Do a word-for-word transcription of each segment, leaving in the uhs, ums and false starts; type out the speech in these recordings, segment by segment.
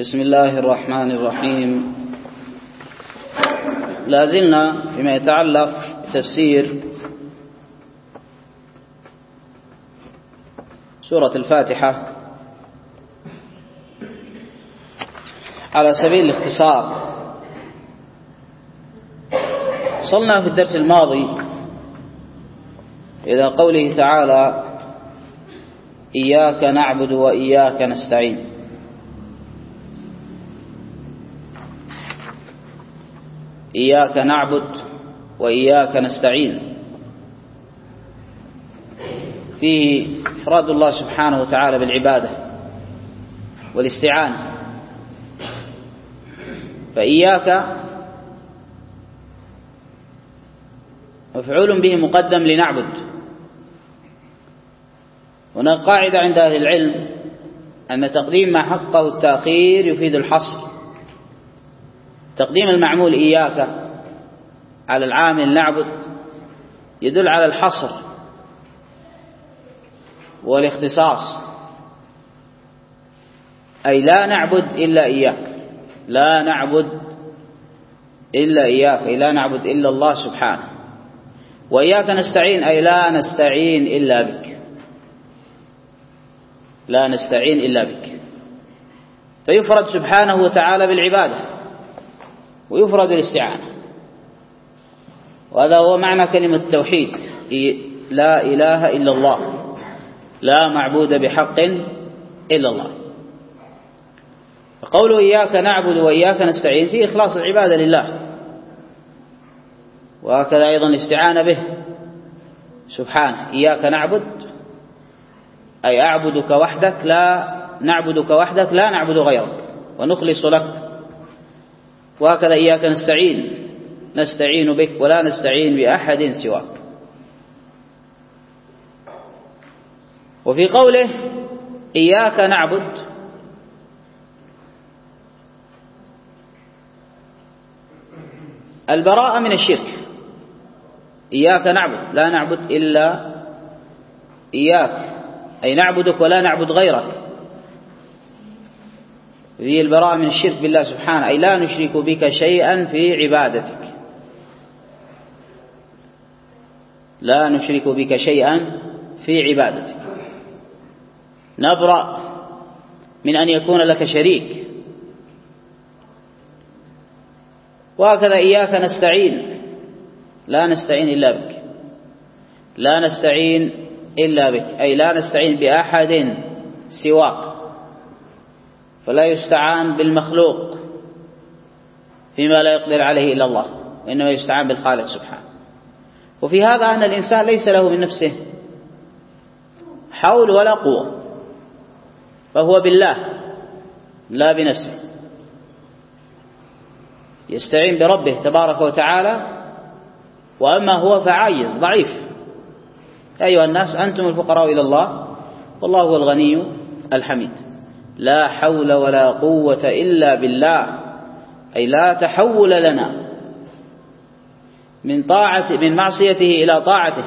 بسم الله الرحمن الرحيم. لا زلنا فيما يتعلق بتفسير سورة الفاتحة على سبيل الاختصار. وصلنا في الدرس الماضي إلى قوله تعالى: إياك نعبد وإياك نستعين. إياك نعبد وإياك نستعين فيه إفراد الله سبحانه وتعالى بالعبادة والاستعانة. فإياك مفعول به مقدم لنعبد. هناك قاعدة عند أهل العلم أن تقديم ما حقه التأخير يفيد الحصر. تقديم المعمول إياك على العامل نعبد يدل على الحصر والاختصاص، أي لا نعبد إلا إياك، لا نعبد إلا إياك، أي لا نعبد إلا الله سبحانه. وإياك نستعين أي لا نستعين إلا بك، لا نستعين إلا بك. فيفرد سبحانه وتعالى بالعبادة ويفرد الاستعانة، وهذا هو معنى كلمة التوحيد: لا إله إلا الله، لا معبود بحق إلا الله. فقوله إياك نعبد وإياك نستعين فيه إخلاص العبادة لله، وهكذا أيضا الاستعانة به سبحانه. إياك نعبد أي أعبدك وحدك، لا نعبدك وحدك، لا نعبد غيرك ونخلص لك. وهكذا إياك نستعين، نستعين بك ولا نستعين بأحد سواك. وفي قوله إياك نعبد البراءة من الشرك. إياك نعبد، لا نعبد إلا إياك، أي نعبدك ولا نعبد غيرك. في البراءة من الشرك بالله سبحانه، أي لا نشرك بك شيئا في عبادتك، لا نشرك بك شيئا في عبادتك. نبرأ من أن يكون لك شريك. وهكذا إياك نستعين، لا نستعين إلا بك، لا نستعين إلا بك، أي لا نستعين بأحد سواك. فلا يستعان بالمخلوق فيما لا يقدر عليه إلا الله، وإنما يستعان بالخالق سبحانه. وفي هذا أن الإنسان ليس له من نفسه حول ولا قوة، فهو بالله لا بنفسه، يستعين بربه تبارك وتعالى. وأما هو فعاجز ضعيف. يا أيها الناس أنتم الفقراء إلى الله والله هو الغني الحميد. لا حول ولا قوة إلا بالله، أي لا تحول لنا من طاعة من معصيته إلى طاعته،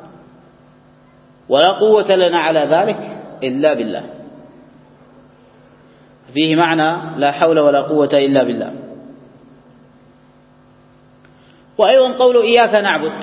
ولا قوة لنا على ذلك إلا بالله. فيه معنى لا حول ولا قوة إلا بالله. وأيضا قول إياك نعبد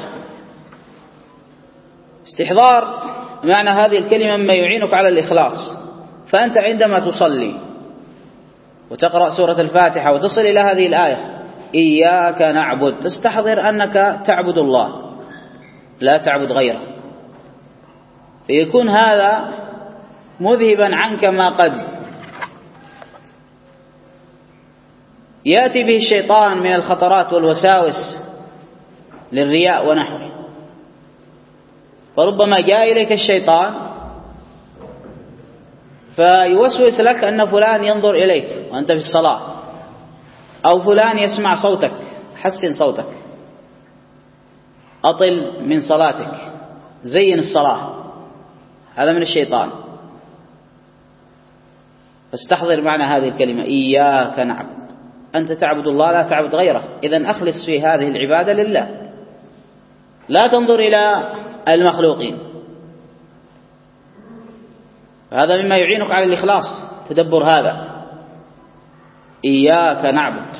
استحضار معنى هذه الكلمة مما يعينك على الإخلاص. فأنت عندما تصلي وتقرأ سورة الفاتحة وتصل إلى هذه الآية إياك نعبد، تستحضر أنك تعبد الله لا تعبد غيره، فيكون هذا مذهبا عنك ما قد يأتي به الشيطان من الخطرات والوساوس للرياء ونحوه. فربما جاء إليك الشيطان فيوسوس لك أن فلان ينظر إليك وأنت في الصلاة، أو فلان يسمع صوتك، حسن صوتك، أطل من صلاتك، زين الصلاة. هذا من الشيطان. فاستحضر معنى هذه الكلمة إياك نعبد، أنت تعبد الله لا تعبد غيره. إذن أخلص في هذه العبادة لله، لا تنظر إلى المخلوقين. هذا مما يعينك على الإخلاص، تدبر هذا. إياك نعبد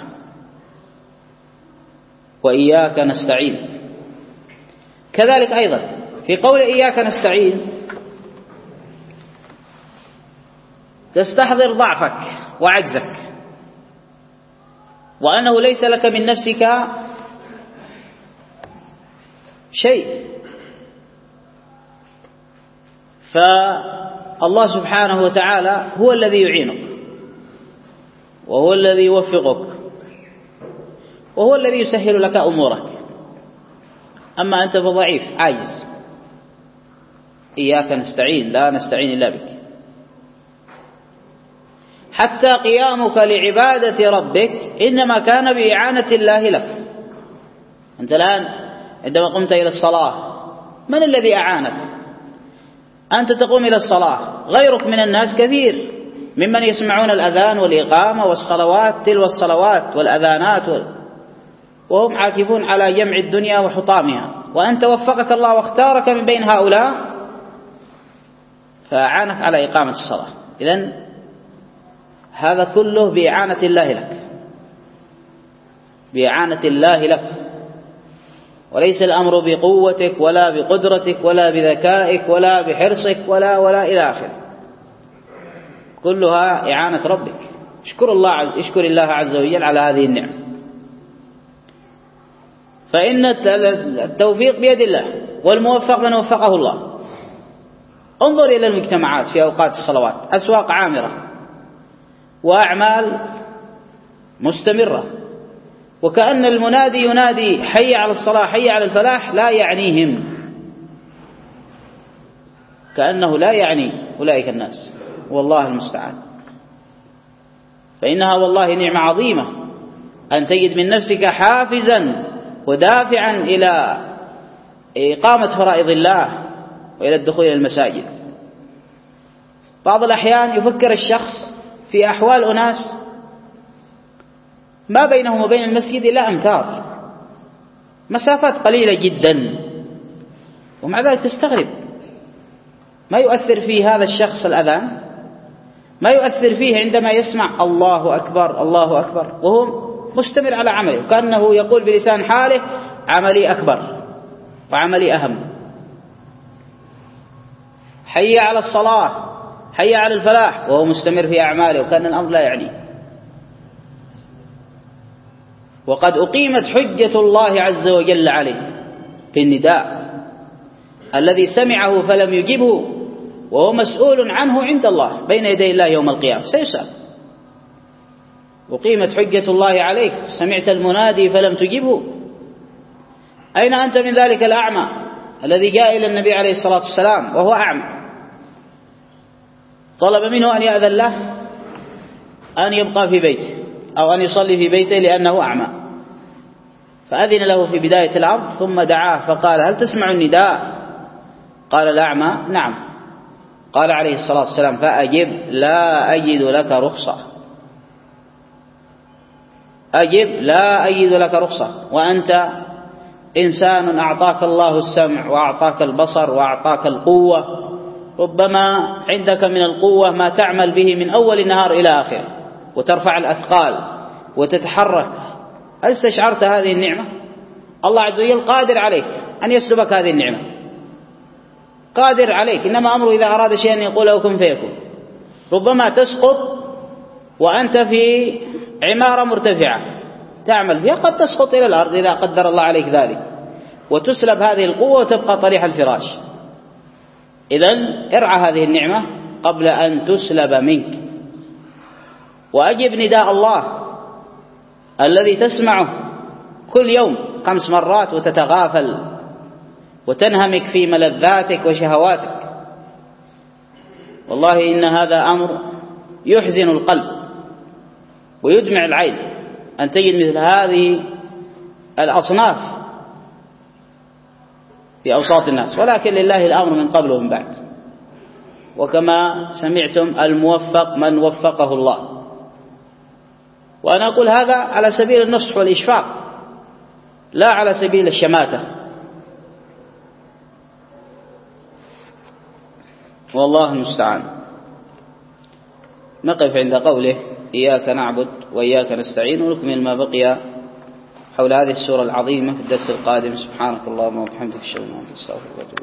وإياك نستعين. كذلك أيضا في قول إياك نستعين تستحضر ضعفك وعجزك، وأنه ليس لك من نفسك شيء، فالله سبحانه وتعالى هو الذي يعينك وهو الذي يوفقك وهو الذي يسهل لك أمورك، أما أنت فضعيف عاجز. إياك نستعين، لا نستعين إلا بك. حتى قيامك لعبادة ربك إنما كان بإعانة الله لك. أنت الآن عندما قمت إلى الصلاة من الذي أعانك؟ أنت تقوم إلى الصلاة، غيرك من الناس كثير ممن يسمعون الأذان والإقامة والصلوات تلو الصلوات والأذانات وهم عاكفون على جمع الدنيا وحطامها، وأنت وفقك الله واختارك من بين هؤلاء فأعانك على إقامة الصلاة. إذن هذا كله بإعانة الله لك، بإعانة الله لك، وليس الأمر بقوتك ولا بقدرتك ولا بذكائك ولا بحرصك ولا ولا إلى آخره، كلها إعانة ربك. اشكر الله عز اشكر الله عز وجل على هذه النعمة. فإن التوفيق بيد الله، والموفق من وفقه الله. انظر إلى المجتمعات في أوقات الصلوات، أسواق عامرة وأعمال مستمرة، وكأن المنادي ينادي حي على الصلاة حي على الفلاح لا يعنيهم، كأنه لا يعني أولئك الناس، والله المستعان. فإنها والله نعمة عظيمة أن تجد من نفسك حافزا ودافعا إلى إقامة فرائض الله وإلى الدخول إلى المساجد. بعض الأحيان يفكر الشخص في أحوال أناس ما بينهم وبين المسجد إلا أمتار، مسافات قليلة جدا، ومع ذلك تستغرب ما يؤثر في هذا الشخص الأذان، ما يؤثر فيه عندما يسمع الله أكبر الله أكبر وهو مستمر على عمله، كأنه يقول بلسان حاله عملي أكبر وعملي أهم. حي على الصلاة حي على الفلاح وهو مستمر في أعماله وكأن الأمر لا يعنيه. وقد أقيمت حجة الله عز وجل عليه في النداء الذي سمعه فلم يجبه، وهو مسؤول عنه عند الله بين يدي الله يوم القيامة سيسأل. أقيمت حجة الله عليك، سمعت المنادي فلم تجبه، أين أنت من ذلك الأعمى الذي جاء إلى النبي عليه الصلاة والسلام وهو أعمى، طلب منه أن يأذن له أن يبقى في بيته أو أن يصلي في بيته لأنه أعمى، فأذن له في بداية الأمر ثم دعاه فقال هل تسمع النداء؟ قال الأعمى نعم. قال عليه الصلاة والسلام فأجب لا أجد لك رخصة، أجب لا أجد لك رخصة، وأنت إنسان أعطاك الله السمع وأعطاك البصر وأعطاك القوة، ربما عندك من القوة ما تعمل به من أول النهار إلى آخره وترفع الأثقال وتتحرك. هل استشعرت هذه النعمة؟ الله عز وجل قادر عليك أن يسلبك هذه النعمة، قادر عليك، إنما أمره إذا أراد شيئا يقول له كن فيكون. ربما تسقط وأنت في عمارة مرتفعة تعمل فيها، قد تسقط إلى الأرض إذا قدر الله عليك ذلك، وتسلب هذه القوة وتبقى طريح الفراش. إذن ارعى هذه النعمة قبل أن تسلب منك، وأجب نداء الله الذي تسمعه كل يوم خمس مرات وتتغافل وتنهمك في ملذاتك وشهواتك. والله إن هذا أمر يحزن القلب ويدمع العين أن تجد مثل هذه الأصناف في أوساط الناس، ولكن لله الأمر من قبل ومن بعد. وكما سمعتم الموفق من وفقه الله، وأنا أقول هذا على سبيل النصح والإشفاق لا على سبيل الشماتة، والله المستعان. نقف عند قوله إياك نعبد وإياك نستعين، ونكمل ما بقي حول هذه السورة العظيمة في الدرس القادم. سبحانك اللهم وبحمدك، أشهد أن لا إله إلا أنت، أستغفرك وأتوب إليك.